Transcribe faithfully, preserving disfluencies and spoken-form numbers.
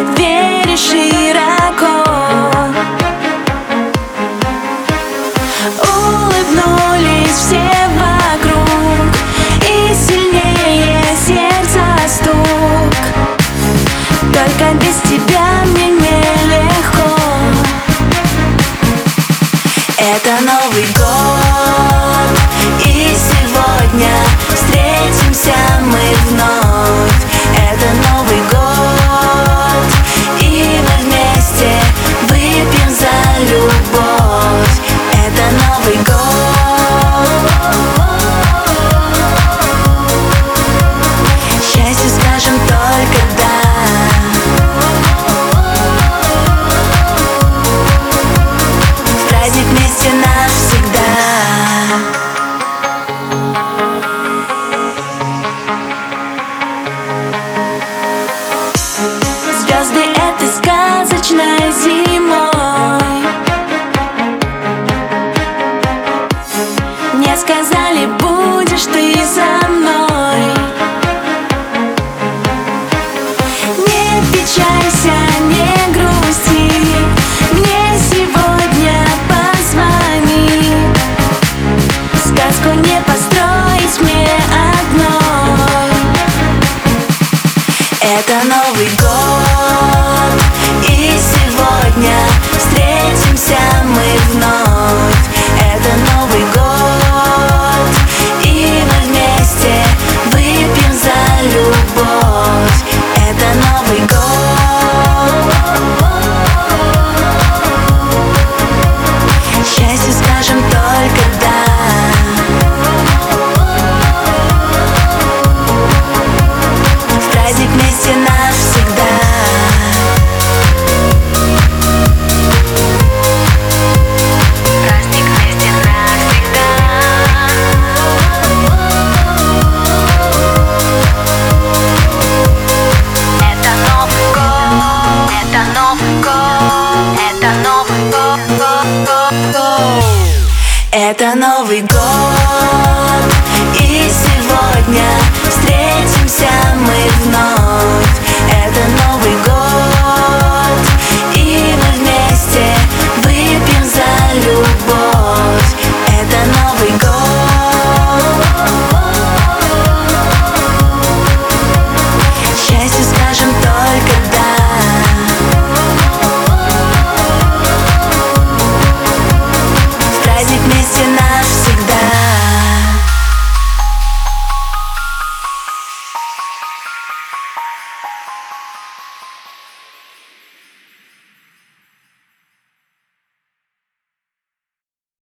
двери широко. Улыбнулись все вокруг, и сильнее сердца стук. Только без тебя мне нелегко. Это Новый год, и сегодня встретимся мы вновь. Это Новый год, и мы вместе выпьем за любовь. Это Новый год, счастью скажем только да. В праздник вместе навсегда. Звезды этой сказочной зимой мне сказали, будешь ты со мной. Не печалься, не грусти, мне сегодня позвони. Сказку не построить мне одной. Это Новый год, и сегодня встретимся мы вновь.